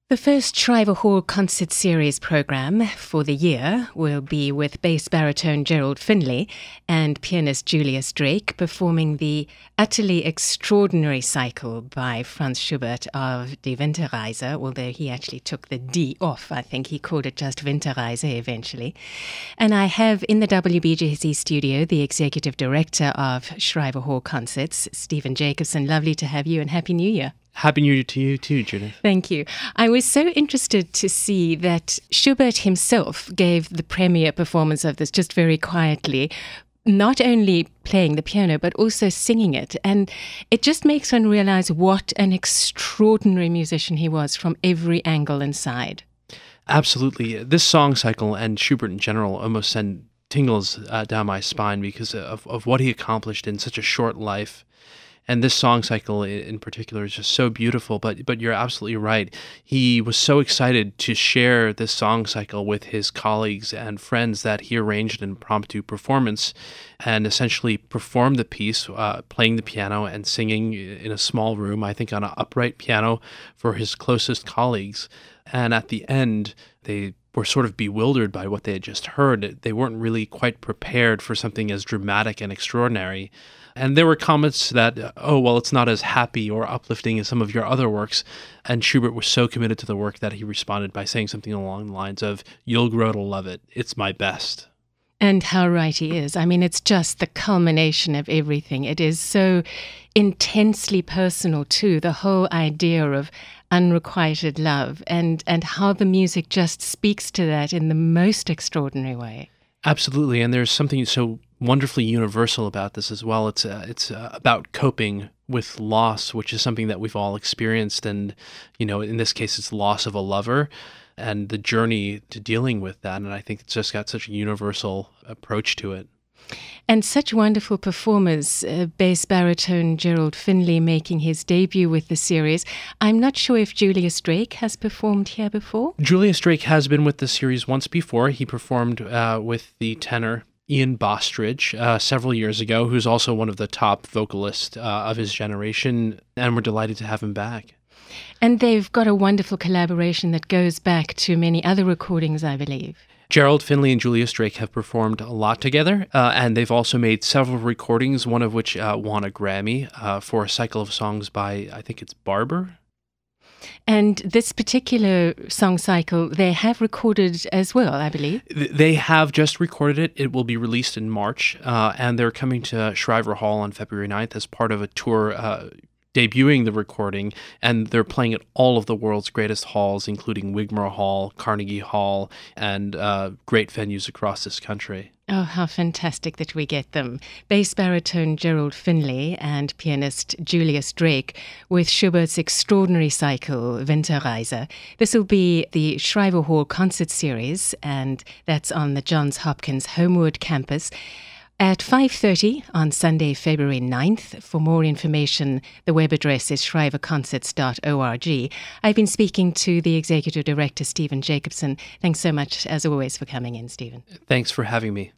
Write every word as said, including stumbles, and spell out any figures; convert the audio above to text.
The first Shriver Hall Concert Series program for the year will be with bass baritone Gerald Finley and pianist Julius Drake performing the utterly extraordinary cycle by Franz Schubert of Die Winterreise, although he actually took the D off. I think he called it just Winterreise eventually. And I have in the W B G C studio the executive director of Shriver Hall Concerts, Stephen Jacobson. Lovely to have you and Happy New Year. Happy New Year to you too, Judith. Thank you. I was so interested to see that Schubert himself gave the premiere performance of this just very quietly, not only playing the piano, but also singing it. And it just makes one realize what an extraordinary musician he was from every angle and side. Absolutely. This song cycle and Schubert in general almost send tingles uh, down my spine because of, of what he accomplished in such a short life. And this song cycle in particular is just so beautiful, but but you're absolutely right. He was so excited to share this song cycle with his colleagues and friends that he arranged an impromptu performance and essentially performed the piece, uh, playing the piano and singing in a small room, I think on an upright piano for his closest colleagues. And at the end, they were sort of bewildered by what they had just heard. They weren't really quite prepared for something as dramatic and extraordinary. And there were comments that, oh, well, it's not as happy or uplifting as some of your other works. And Schubert was so committed to the work that he responded by saying something along the lines of, "You'll grow to love it. It's my best." And how right he is. I mean, it's just the culmination of everything. It is so intensely personal, too, the whole idea of unrequited love and, and how the music just speaks to that in the most extraordinary way. Absolutely. And there's something so wonderfully universal about this as well. It's uh, it's uh, about coping with loss, which is something that we've all experienced. And, you know, in this case, it's loss of a lover and the journey to dealing with that. And I think it's just got such a universal approach to it. And such wonderful performers, uh, bass baritone Gerald Finley making his debut with the series. I'm not sure if Julius Drake has performed here before. Julius Drake has been with the series once before. He performed uh, with the tenor Ian Bostridge uh, several years ago, who's also one of the top vocalists uh, of his generation, and we're delighted to have him back. And they've got a wonderful collaboration that goes back to many other recordings, I believe. Gerald Finley and Julius Drake have performed a lot together, uh, and they've also made several recordings, one of which uh, won a Grammy uh, for a cycle of songs by, I think it's Barber. And this particular song cycle, they have recorded as well, I believe. They have just recorded it. It will be released in March, uh, and they're coming to Shriver Hall on February ninth as part of a tour uh, debuting the recording, and they're playing at all of the world's greatest halls, including Wigmore Hall, Carnegie Hall, and uh, great venues across this country. Oh, how fantastic that we get them. Bass baritone Gerald Finley and pianist Julius Drake with Schubert's extraordinary cycle, Winterreise. This will be the Shriver Hall Concert Series, and that's on the Johns Hopkins Homewood campus at five thirty on Sunday, February ninth. For more information, the web address is shriver concerts dot org. I've been speaking to the Executive Director, Stephen Jacobson. Thanks so much, as always, for coming in, Stephen. Thanks for having me.